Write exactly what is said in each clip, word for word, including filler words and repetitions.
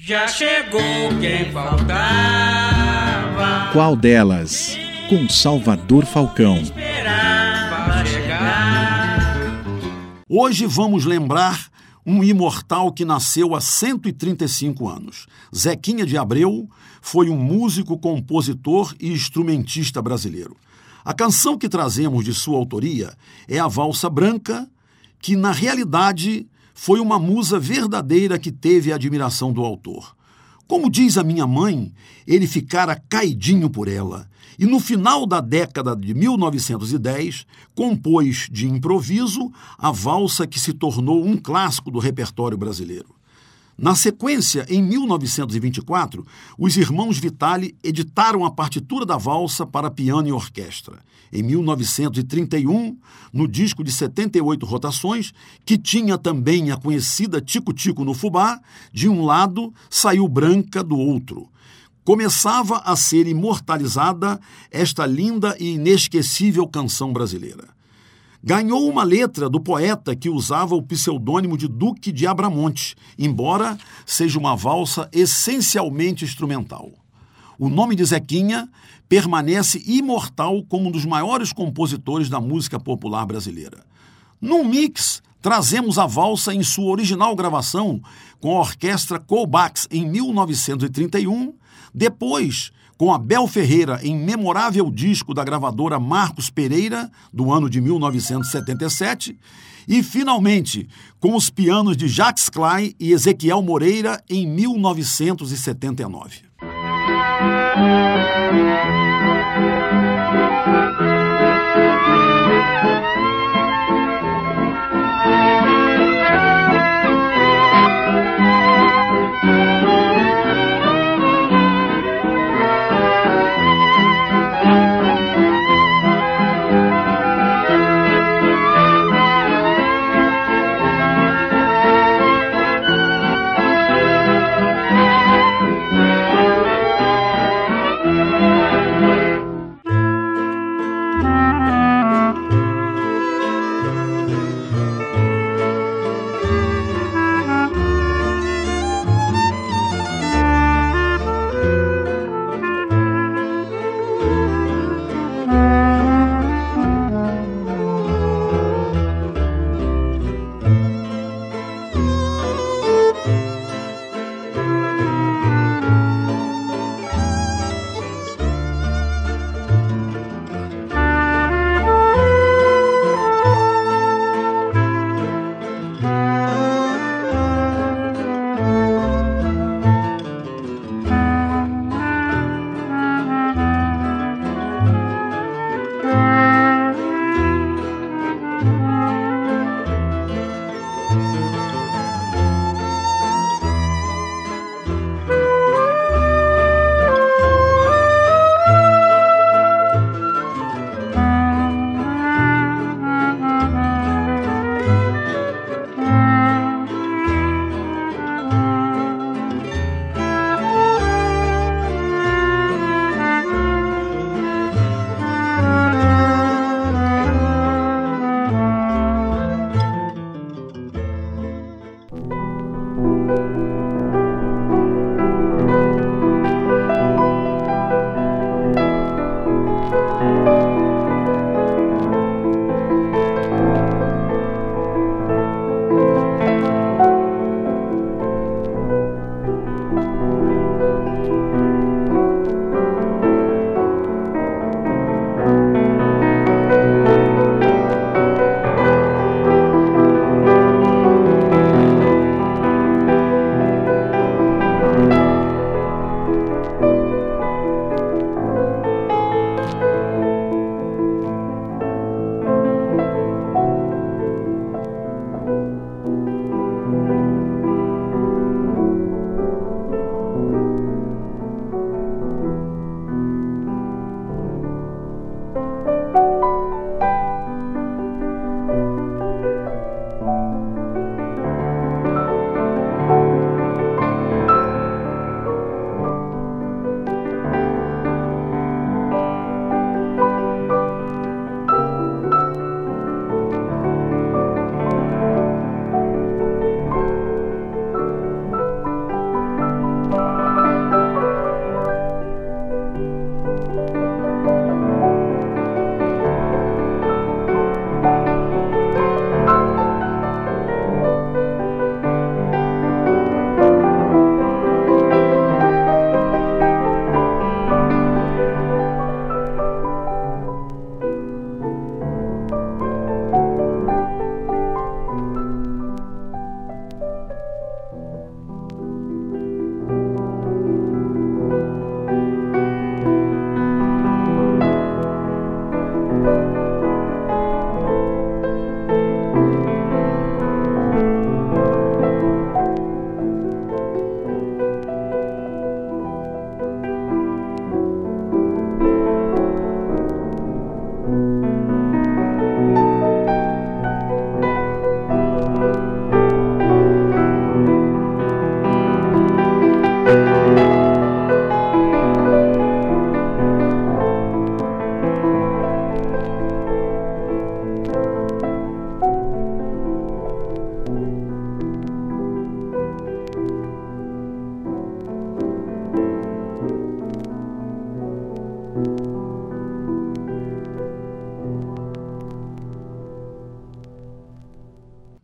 Já chegou quem faltava. Qual delas? Com Salvador Falcão. Esperava chegar. Hoje vamos lembrar um imortal que nasceu há cento e trinta e cinco anos. Zequinha de Abreu foi um músico, compositor e instrumentista brasileiro. A canção que trazemos de sua autoria é a Valsa Branca, que na realidade foi uma musa verdadeira que teve a admiração do autor. Como diz a minha mãe, ele ficara caidinho por ela e no final da década de mil novecentos e dez compôs de improviso a valsa que se tornou um clássico do repertório brasileiro. Na sequência, em mil novecentos e vinte e quatro, os irmãos Vitali editaram a partitura da valsa para piano e orquestra. Em mil novecentos e trinta e um, no disco de setenta e oito rotações, que tinha também a conhecida Tico-Tico no Fubá, de um lado saiu Branca do outro. Começava a ser imortalizada esta linda e inesquecível canção brasileira. Ganhou uma letra do poeta que usava o pseudônimo de Duque de Abramonte, embora seja uma valsa essencialmente instrumental. O nome de Zequinha permanece imortal como um dos maiores compositores da música popular brasileira. Num mix, trazemos a valsa em sua original gravação com a orquestra Colbax em mil novecentos e trinta e um, depois com Abel Ferreira em memorável disco da gravadora Marcos Pereira, do ano de mil novecentos e setenta e sete, e, finalmente, com os pianos de Jacques Klein e Ezequiel Moreira em mil novecentos e setenta e nove.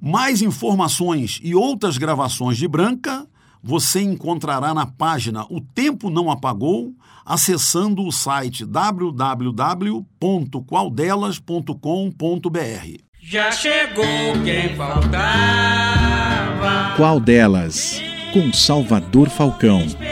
Mais informações e outras gravações de Branca você encontrará na página O Tempo Não Apagou, acessando o site w w w ponto qual delas ponto com ponto b r. Já chegou quem faltava. Qual delas? Com Salvador Falcão.